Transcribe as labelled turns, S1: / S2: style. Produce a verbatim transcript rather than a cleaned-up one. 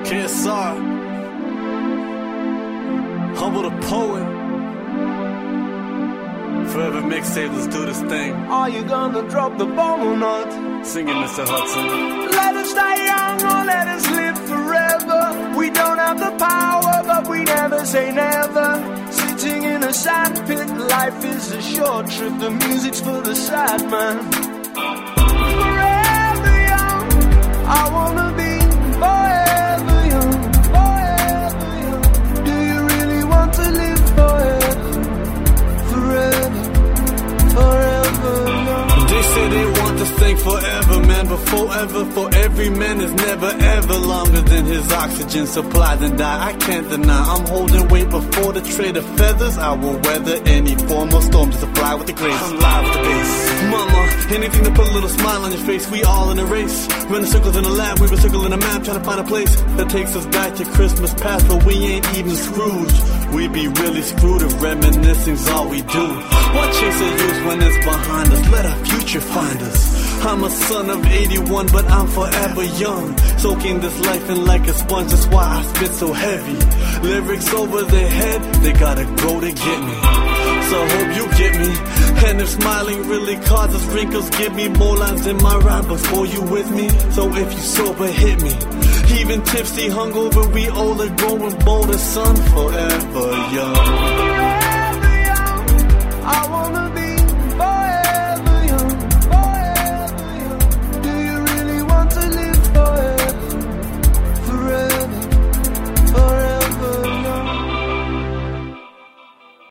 S1: K S R, Humble the Poet. Forever mixtape, let's do this thing.
S2: Are you gonna drop the bomb or not?
S1: Sing it, Mister Hudson.
S2: Let us die young or let us live forever. We don't have the power, but we never say never. Sitting in a sandpit, life is a short trip. The music's for the sad man. Forever young, I wanna be forever young, forever young. Do you really want to live forever, forever, forever young?
S1: They say they want this thing forever, man, but forever for every man is never ever longer than his oxygen supply. Then die, I can't deny. I'm holding weight before the trade of feathers. I will weather any form of storm to supply with the grace. I'm live with the bass. Mama, anything to put a little smile on your face. We all in a race, running circles in the lab. We were circling a map, trying to find a place that takes us back to Christmas past, but we ain't even Scrooge. We be really screwed if reminiscing's all we do. What chase a youth when it's behind us? Let our future find us. I'm a son of eighty-one, but I'm forever young. Soaking this life in like a sponge, that's why I spit so heavy. Lyrics over their head, they gotta go to get me. So hope you get me. And if smiling really causes wrinkles, give me more lines in my rhyme before you with me. So if you sober, hit me. Even tipsy, hungover, we older, growing bolder, son, forever young.